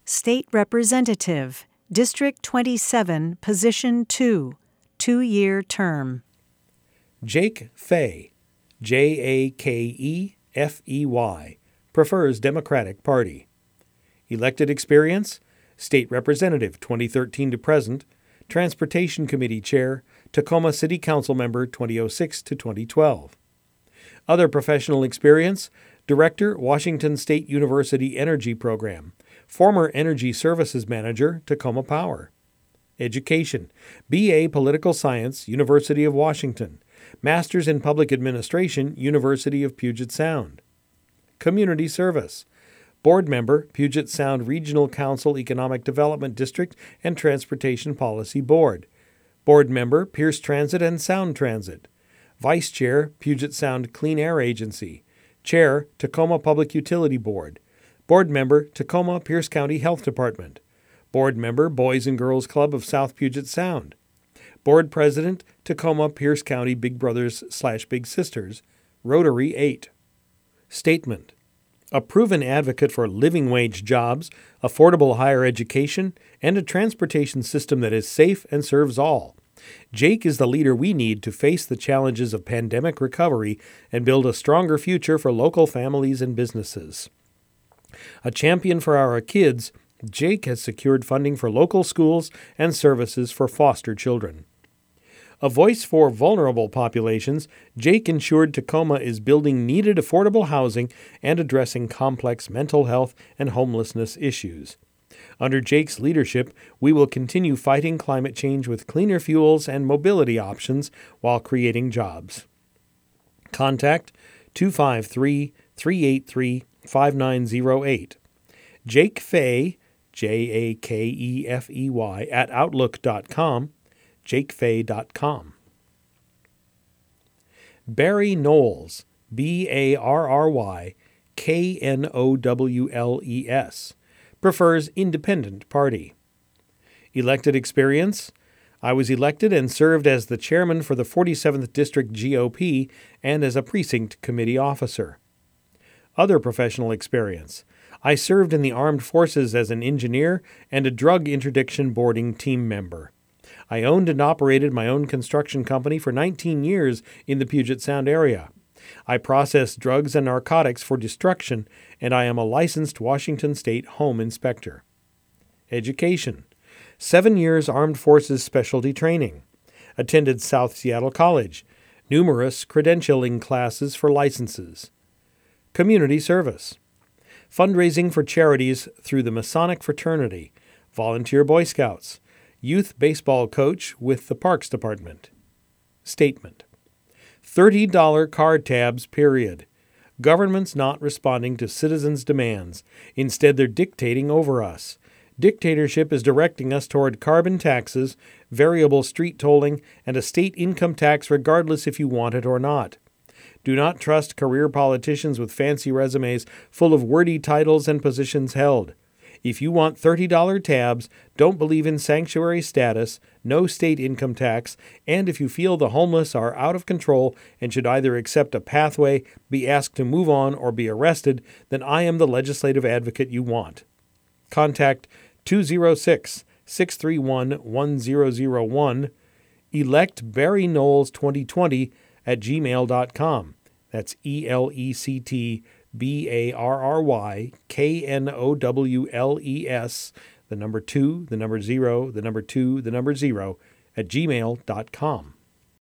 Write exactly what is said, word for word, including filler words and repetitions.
State Representative, District twenty-seven, Position two, two-year term. Jake Fey, J A K E F E Y, prefers Democratic Party. Elected experience, State Representative twenty thirteen to present, Transportation Committee Chair, Tacoma City Council Member twenty oh six to twenty twelve. Other professional experience, Director, Washington State University Energy Program, former Energy Services Manager, Tacoma Power. Education, B A Political Science, University of Washington, Masters in Public Administration, University of Puget Sound. Community Service, Board Member, Puget Sound Regional Council Economic Development District and Transportation Policy Board. Board Member, Pierce Transit and Sound Transit. Vice Chair, Puget Sound Clean Air Agency. Chair, Tacoma Public Utility Board. Board Member, Tacoma Pierce County Health Department. Board Member, Boys and Girls Club of South Puget Sound. Board President, Tacoma Pierce County Big Brothers slash Big Sisters, Rotary eight. Statement: a proven advocate for living wage jobs, affordable higher education, and a transportation system that is safe and serves all. Jake is the leader we need to face the challenges of pandemic recovery and build a stronger future for local families and businesses. A champion for our kids, Jake has secured funding for local schools and services for foster children. A voice for vulnerable populations, Jake ensured Tacoma is building needed affordable housing and addressing complex mental health and homelessness issues. Under Jake's leadership, we will continue fighting climate change with cleaner fuels and mobility options while creating jobs. Contact two five three, three eight three, five nine zero eight. Jake Fey, J A K E F E Y, at outlook dot com, jake fey dot com. Barry Knowles, B A R R Y K N O W L E S, prefers Independent Party. Elected experience, I was elected and served as the chairman for the forty-seventh District G O P and as a precinct committee officer. Other professional experience, I served in the armed forces as an engineer and a drug interdiction boarding team member. I owned and operated my own construction company for nineteen years in the Puget Sound area. I process drugs and narcotics for destruction, and I am a licensed Washington State Home Inspector. Education, seven years Armed Forces Specialty Training. Attended South Seattle College. Numerous credentialing classes for licenses. Community service. Fundraising for charities through the Masonic Fraternity. Volunteer Boy Scouts. Youth baseball coach with the Parks Department. Statement: thirty dollars card tabs, period. Government's not responding to citizens' demands. Instead, they're dictating over us. Dictatorship is directing us toward carbon taxes, variable street tolling, and a state income tax regardless if you want it or not. Do not trust career politicians with fancy resumes full of wordy titles and positions held. If you want thirty dollars tabs, don't believe in sanctuary status, no state income tax, and if you feel the homeless are out of control and should either accept a pathway, be asked to move on, or be arrested, then I am the legislative advocate you want. Contact two oh six, six three one, one zero zero one, elect Barry Knowles twenty twenty at gmail dot com. That's E L E C T B A R R Y K N O W L E S, the number two, the number zero, the number two, the number zero, at gmail dot com.